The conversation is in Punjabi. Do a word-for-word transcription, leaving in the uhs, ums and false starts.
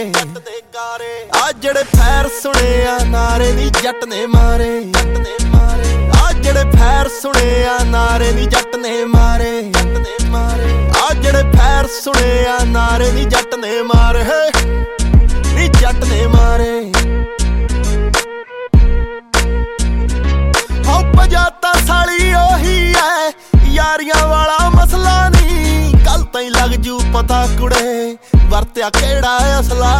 ਜੱਟ ਦੇ ਗਾਰੇ ਆ ਜਿਹੜੇ ਫੈਰ ਸੁਣੇ ਆ ਨਾਰੇ ਨੀ ਜੱਟ ਨੇ ਮਾਰੇ ਜੱਟ ਨੇ ਮਾਰੇ ਆ ਜਿਹੜੇ ਫੈਰ ਸੁਣੇ ਆ ਨਾਰੇ ਨੀ ਜੱਟ ਨੇ ਮਾਰੇ ਜੱਟ ਨੇ ਮਾਰੇ ਆ ਜਿਹੜੇ ਫੈਰ ਸੁਣੇ ਆ ਨਾਰੇ ਨੀ ਜੱਟ ਨੇ ਮਾਰੇ ਨੀ ਜੱਟ ਨੇ ਮਾਰੇ ਹੋ ਪਜਾਤਾ ਸਾਲੀ ਉਹੀ ਐ ਯਾਰੀਆਂ ਵਾਲਾ ਮਸਲਾ ਨੀ ਕੱਲ ਤਾਈਂ ਲੱਗ ਜੂ ਪਤਾ ਕੁੜੇ ਵਰਤਿਆ ਕਿਹੜਾ ਅਸਲਾ